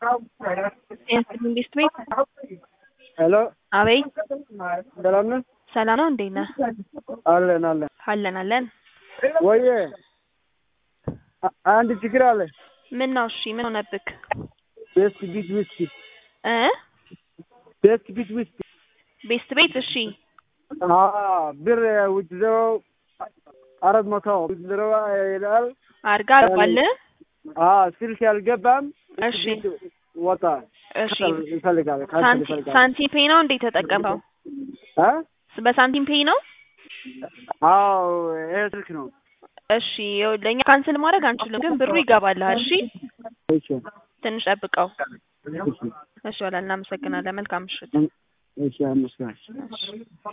ኢንቨስት ቤት ሄሎ አቤት ሰላም ነህ? ሰላም ነው እንዴት ነህ? አለን አለን ወዬ አንድ ችግር አለ። ምን ነው? እሺ ምን ሆነብክ? ቤስት ቢት ዊስኪ እ ቤስት ቤት እሺ ብር ውጭው 400 ብር ይላል አርጋ አልባል ስልክ ያልገባም እሺ ወጣ እሺ ይፈልጋል ሳንቲም ፔይ ነው እንዴ ተጠቀመው? በሳንቲም ፔይ ነው? አዎ ይሄ ስልክ ነው። እሺ ለኛ ካንስል ማድረግ አንችልም ግን ብሩ ይገባልሃል። እሺ እሺ ትንሽ ጠብቀው። እሺ ወላሂ እናመሰግናለን። መልካም ምሽት። እሺ አመስግናለሁ።